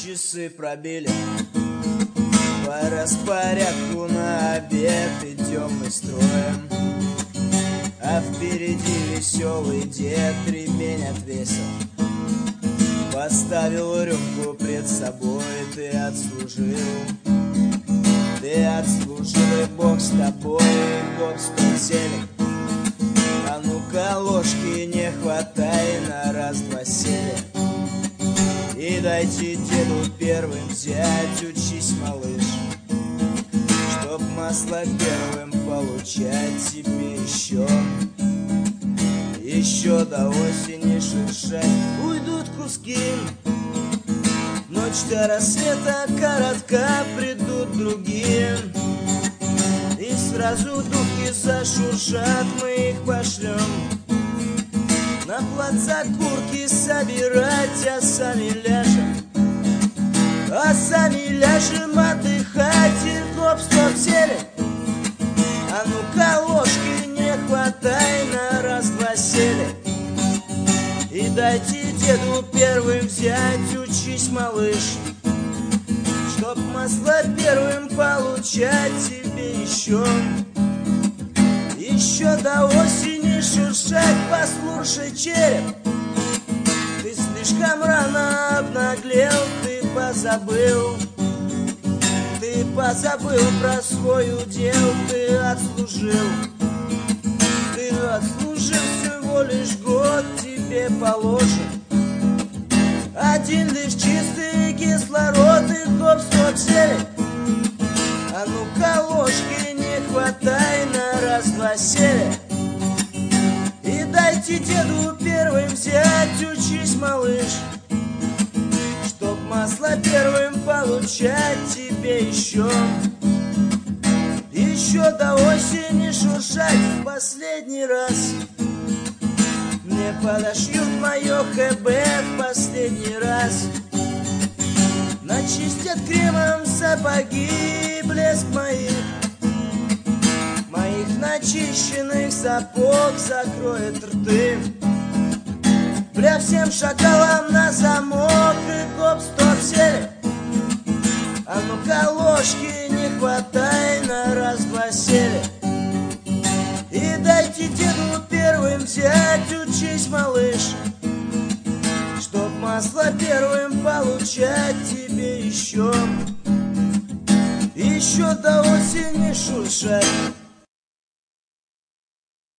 часы пробили, по распорядку на обед идем мы строем. А впереди веселый дед ремень отвесил, поставил рюмку пред собой. Ты отслужил, и Бог с тобой, и Бог с полтелек. А ну-ка ложки не хватай на раз-два сели. И дайте деду первым взять, учись, малыш, чтоб масло первым получать тебе еще до осени шуршать. Уйдут куски, ночь до рассвета коротка, придут другие, и сразу духи зашуршат, мы их пошлем на плац окурки собирать, а сами ляжем отдыхать. И гоп, стоп, сели, а ну-ка ложки не хватай на раз-два сели. И дайте деду первым взять, учись, малыш, чтоб масло первым получать тебе еще до осени шуршать. Послушай, череп, ты слишком рано обнаглел, ты позабыл про свой удел. Ты отслужил всего лишь год, тебе положен один лишь чистый кислород. И гоп, стоп, сели, а ну-ка ложки не хватай на раз-два сели. И дайте деду первым взять, учись, малыш, чтоб масло первым получать тебе еще до осени шуршать. В последний раз мне подошьют мое ХБ, в последний раз начистят кремом сапоги. Блеск моих начищенных сапог закроет рты, бля, всем шакалам на замок. И гоп, стоп, сели, а ну-ка ложки не хватай на раз-два сели. И дайте деду первым взять, учись, малыш, чтоб масло первым получать тебе еще до осени шуршать.